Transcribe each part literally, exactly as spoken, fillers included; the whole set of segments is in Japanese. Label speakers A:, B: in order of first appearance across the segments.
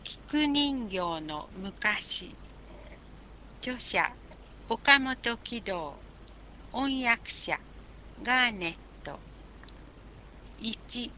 A: 菊人形の昔。著者岡本喜道。音訳者ガーネット。いち、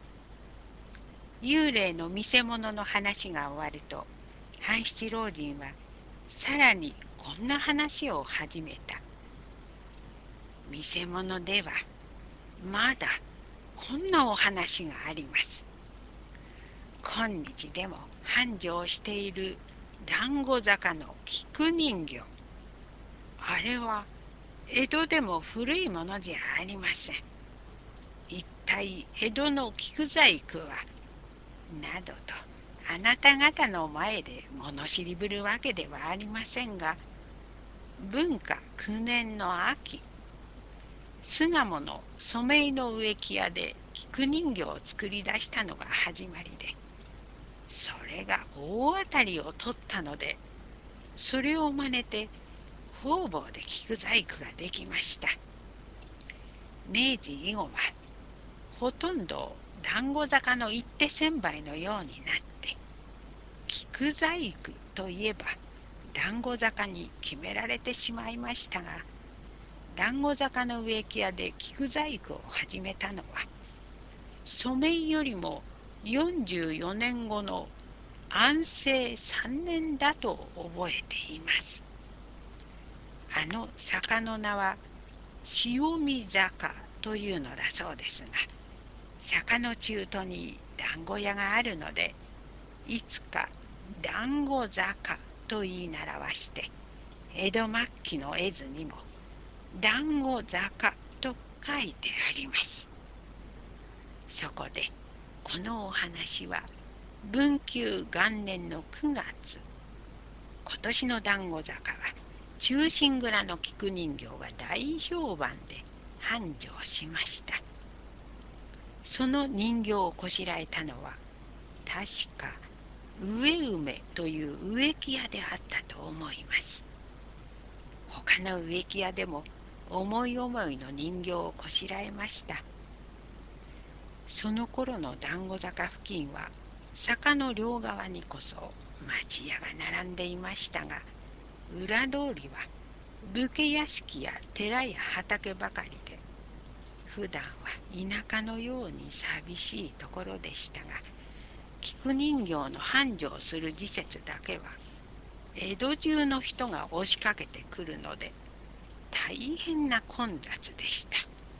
A: 幽霊の見せ物の話が終わると、半七老人はさらにこんな話を始めた。見せ物ではまだこんなお話があります。今日でも繁盛している団子坂の菊人形。あれは江戸でも古いものじゃありません。一体江戸の菊細工はなどとあなた方の前で物知りぶるわけではありませんが、文化九年の秋、巣鴨の染井の植木屋で菊人形を作り出したのが始まりで、それが大当たりを取ったので、それを真似て方々で菊細工ができました。明治以後はほとんど団子坂の一手千倍のようになって、菊細工といえば団子坂に決められてしまいましたが、団子坂の植木屋で菊細工を始めたのは染井よりもよんじゅうよねんごの安政さんねんだと覚えています。あの坂の名は潮見坂というのだそうですが、坂の中途に団子屋があるので、いつか団子坂と言い習わして、江戸末期の絵図にも団子坂と書いてあります。そこでこのお話は文久元年のくがつ、今年の団子坂は忠臣蔵の菊人形が大評判で繁盛しました。その人形をこしらえたのは確か植梅という植木屋であったと思います。他の植木屋でも思い思いの人形をこしらえました。その頃の団子坂付近は坂の両側にこそ町屋が並んでいましたが、裏通りは武家屋敷や寺や畑ばかりで、普段は田舎のように寂しいところでしたが、菊人形の繁盛する時節だけは江戸中の人が押しかけてくるので、大変な混雑でした。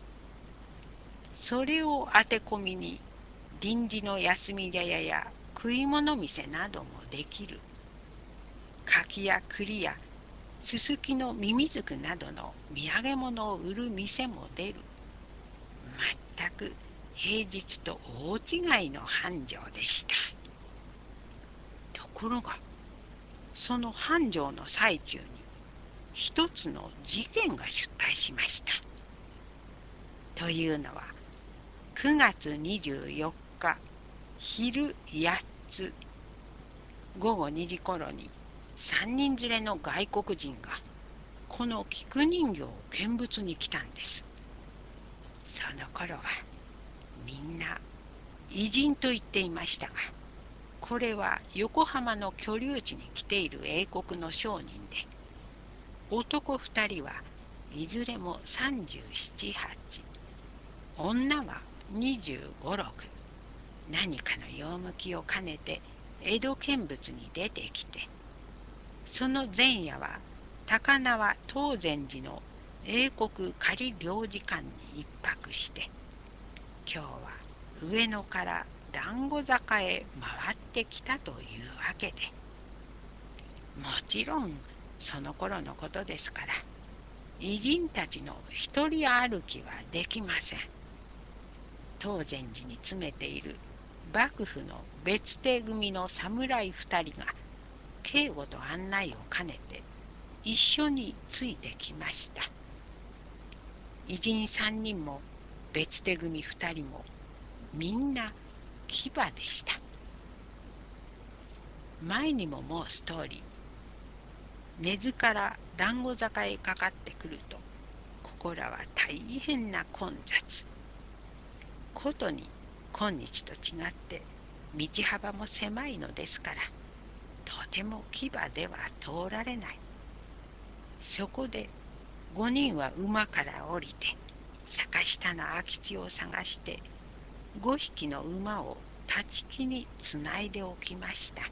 A: それを当て込みに臨時の休み茶屋や食い物店などもできる。柿や栗やすすきのミミズクなどの土産物を売る店も出る。全く平日と大違いの繁盛でした。ところがその繁盛の最中に一つの事件が出題しました。というのはくがつにじゅうよっか昼やっつ、ごごにじ頃にさんにん連れの外国人がこの菊人形を見物に来たんです。その頃はみんな異人と言っていましたが、これは横浜の居留地に来ている英国の商人で、男二人はいずれもさんじゅうなな、はち、女はにじゅうご、ろく、何かの用向きを兼ねて江戸見物に出てきて、その前夜は高輪東禅寺の英国仮領事館に一泊して、今日は上野から団子坂へ回ってきたというわけで、もちろんその頃のことですから、偉人たちの一人歩きはできません。東禅寺に詰めている幕府の別手組の侍二人が警護と案内を兼ねて一緒についてきました。偉人三人も別手組二人もみんな牙でした。前にも申す通り、根津から団子坂へかかってくると、ここらは大変な混雑。ことに今日と違って道幅も狭いのですから、 とても牙では通られない。そこで五人は馬から降りて坂下の空き地を探して五匹の馬を立ち木につないでおきました。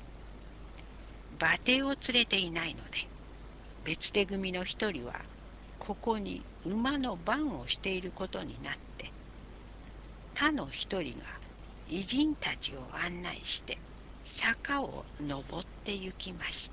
A: 馬蹄を連れていないので別手組の一人はここに馬の番をしていることになって他の一人が偉人たちを案内して坂を登って行きました。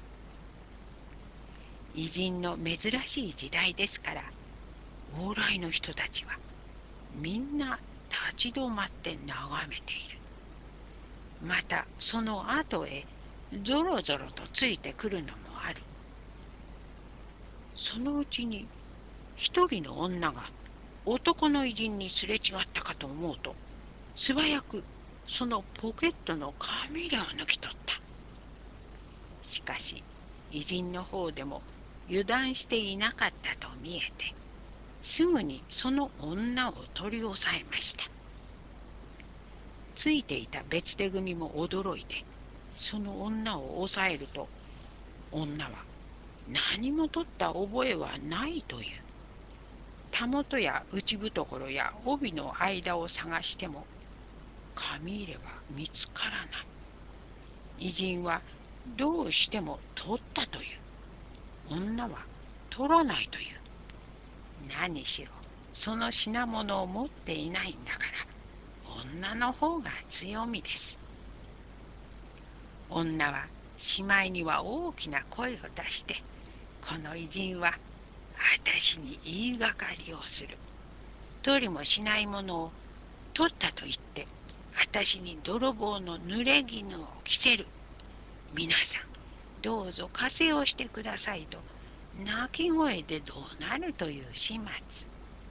A: 偉人の珍しい時代ですから往来の人たちはみんな立ち止まって眺めている。またその後へぞろぞろとついてくるのもある。そのうちに一人の女が男の偉人にすれ違ったかと思うと素早くそのポケットの紙入れを抜き取った。しかし偉人の方でも油断していなかったと見えてすぐにその女を取り押さえました。ついていた別手組も驚いてその女を押さえると女は何も取った覚えはないという。たもとや内懐や帯の間を探しても紙入れは見つからない。偉人はどうしても取ったという。女は取らないという。何しろその品物を持っていないんだから女の方が強みです。女はしまいには大きな声を出してこの偉人は私に言いがかりをする。取りもしないものを取ったと言って私に泥棒の濡れ衣を着せる。皆さんどうぞ加勢をしてくださいと泣き声で怒鳴るという始末。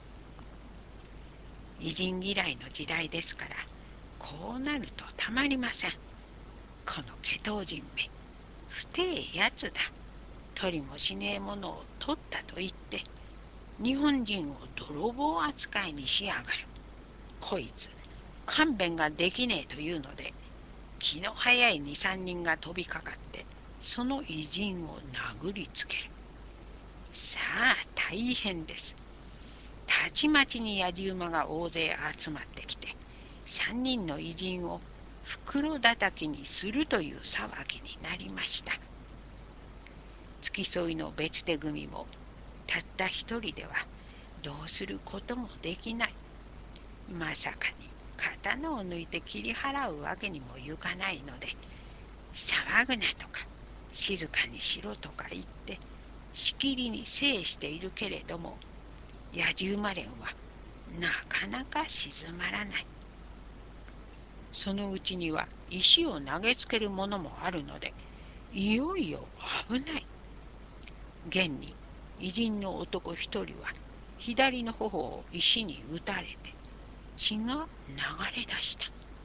A: 偉人嫌いの時代ですからこうなるとたまりません。この祁答人め不定やつだ。取りもしねえものを取ったと言って日本人を泥棒扱いにしやがる。こいつ勘弁ができねえというので気の早い二三人が飛びかかってその偉人を殴りつける。さあ大変です。たちまちにやじ馬が大勢集まってきて三人の偉人を袋叩きにするという騒ぎになりました。付き添いの別手組もたった一人ではどうすることもできない。まさかに刀を抜いて切り払うわけにもいかないので騒ぐなとか静かにしろとか言ってしきりに制しているけれどもやじ馬連はなかなか静まらない。そのうちには石を投げつけるものもあるのでいよいよ危ない。現に偉人の男一人は左の頬を石に打たれて血が流れ出した。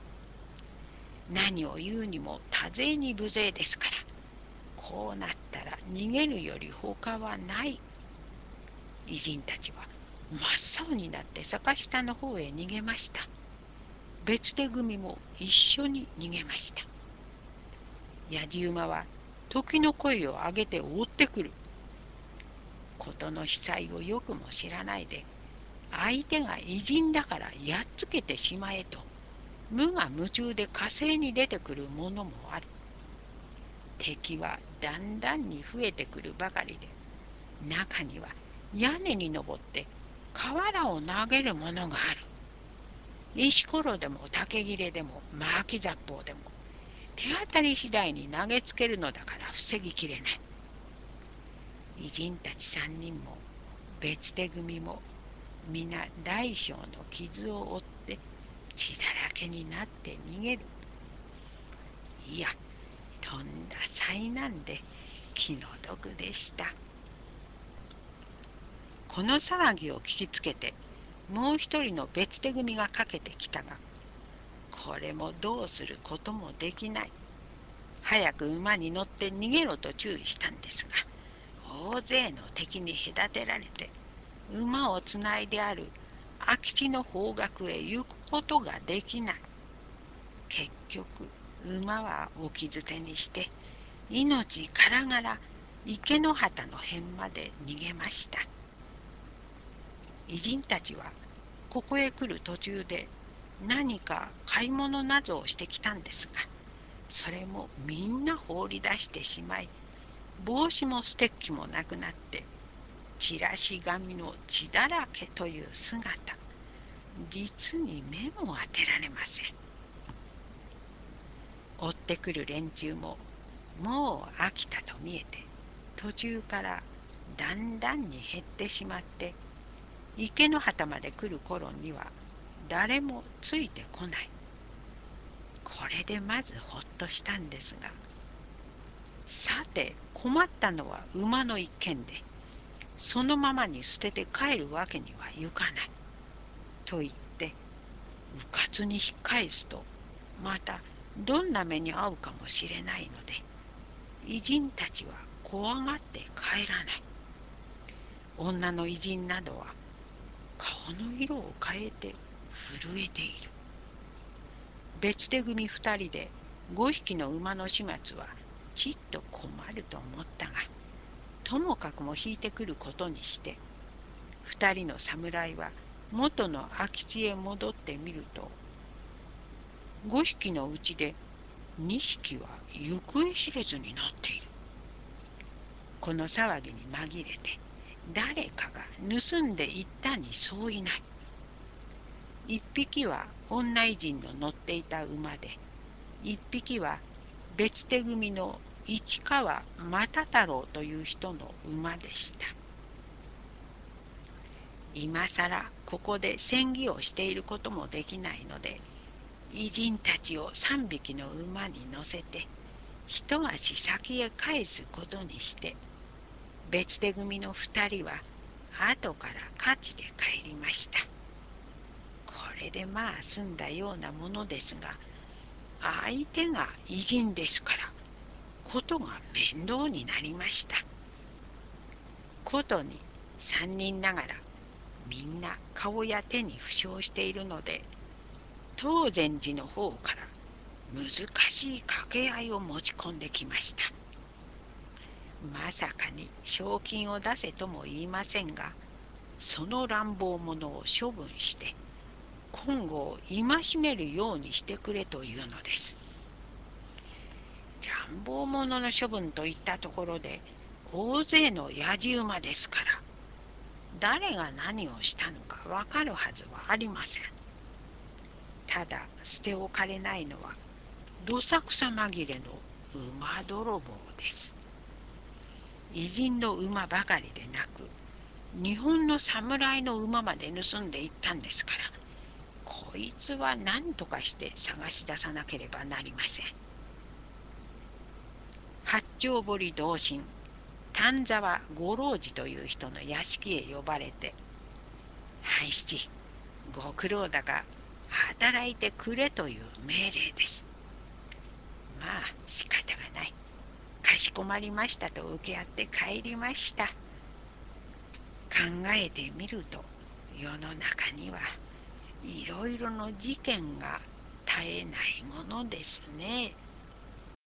A: 何を言うにも多勢に無勢ですからこうなったら逃げるより他はない。偉人たちは真っ青になって坂下の方へ逃げました。別手組も一緒に逃げました。やじ馬は時の声を上げて追ってくる。事の被災をよくも知らないで相手が偉人だからやっつけてしまえと無我夢中で火星に出てくるものもある。敵はだんだんに増えてくるばかりで中には屋根に登って瓦を投げるものがある。石ころでも竹切れでも巻き雑報でも手当たり次第に投げつけるのだから防ぎきれない。偉人たち三人も別手組も皆大小の傷を負って血だらけになって逃げる。いやとんだ災難で気の毒でした。この騒ぎを聞きつけてもう一人の別手組がかけてきたがこれもどうすることもできない。早く馬に乗って逃げろと注意したんですが大勢の敵に隔てられて馬をつないである空き地の方角へ行くことができない。結局馬は置き捨てにして命からがら池の端の辺まで逃げました。偉人たちはここへ来る途中で何か買い物などをしてきたんですが、それもみんな放り出してしまい、帽子もステッキもなくなってチラシ紙の血だらけという姿、実に目も当てられません。追ってくる連中ももう飽きたと見えて、途中からだんだんに減ってしまって、池の端まで来る頃には誰もついてこない。これでまずほっとしたんですが、さて困ったのは馬の一件で、そのままに捨てて帰るわけにはいかない。と言ってうかつに引っ返すと、またどんな目に遭うかもしれないので、偉人たちは怖がって帰らない。女の偉人などは顔の色を変えて震えている。別手組二人で五匹の馬の始末はちっと困ると思ったが、ともかくも引いてくることにして、二人の侍は元の空き地へ戻ってみると、五匹のうちで二匹は行方知れずになっている。この騒ぎに紛れて誰かが盗んでいったに相違ない。一匹は女偉人の乗っていた馬で、一匹は別手組の市川又太郎という人の馬でした。今さらここで戦議をしていることもできないので、偉人たちを三匹の馬に乗せて一足先へ返すことにして、別手組の二人は後から勝ちで帰りました。これでまあ済んだようなものですが、相手が偉人ですからことが面倒になりました。ことに三人ながらみんな顔や手に負傷しているので、東禅寺の方から難しい掛け合いを持ち込んできました。まさかに賞金を出せとも言いませんが、その乱暴者を処分して今後を戒めるようにしてくれというのです。乱暴者の処分といったところで、大勢のやじ馬ですから、誰が何をしたのかわかるはずはありません。ただ捨て置かれないのはどさくさ紛れの馬泥棒です。偉人の馬ばかりでなく、日本の侍の馬まで盗んでいったんですから、こいつは何とかして探し出さなければなりません。八丁堀同心丹沢五郎次という人の屋敷へ呼ばれて、半七、ご苦労だが働いてくれという命令です。まあ仕方がない。かしこまりましたと受け合って帰りました。考えてみると、世の中にはいろいろの事件が絶えないものですね。